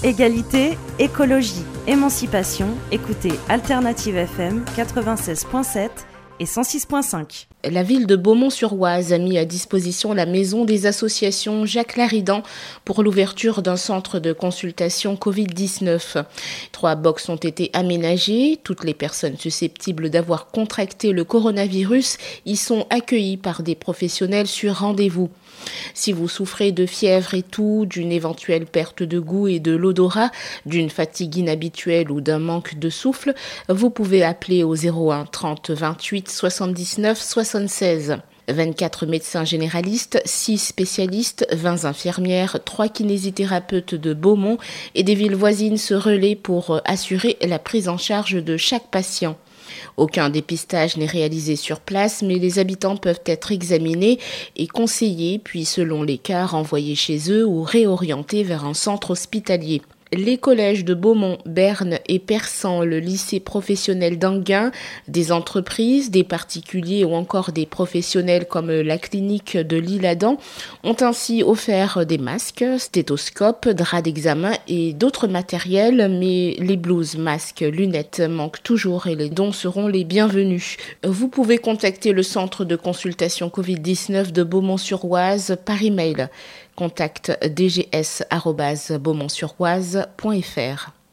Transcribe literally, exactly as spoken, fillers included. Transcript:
Égalité, écologie, émancipation, écoutez Alternative F M quatre-vingt-seize virgule sept et cent six virgule cinq. La ville de Beaumont-sur-Oise a mis à disposition la maison des associations Jacques Laridan pour l'ouverture d'un centre de consultation covid dix-neuf. Trois box ont été aménagées. Toutes les personnes susceptibles d'avoir contracté le coronavirus y sont accueillies par des professionnels sur rendez-vous. Si vous souffrez de fièvre et toux, d'une éventuelle perte de goût et de l'odorat, d'une fatigue inhabituelle ou d'un manque de souffle, vous pouvez appeler au zéro un trente vingt-huit soixante-dix-neuf soixante-seize. vingt-quatre médecins généralistes, six spécialistes, vingt infirmières, trois kinésithérapeutes de Beaumont et des villes voisines se relaient pour assurer la prise en charge de chaque patient. Aucun dépistage n'est réalisé sur place, mais les habitants peuvent être examinés et conseillés, puis selon les cas, renvoyés chez eux ou réorientés vers un centre hospitalier. Les collèges de Beaumont, Berne et Persan, le lycée professionnel d'Anguin, des entreprises, des particuliers ou encore des professionnels comme la clinique de l'Isle-Adam ont ainsi offert des masques, stéthoscopes, draps d'examen et d'autres matériels, mais les blouses, masques, lunettes manquent toujours et les dons seront les bienvenus. Vous pouvez contacter le centre de consultation covid dix-neuf de Beaumont-sur-Oise par email. Contact d g s arobase beaumont sur oise point f r.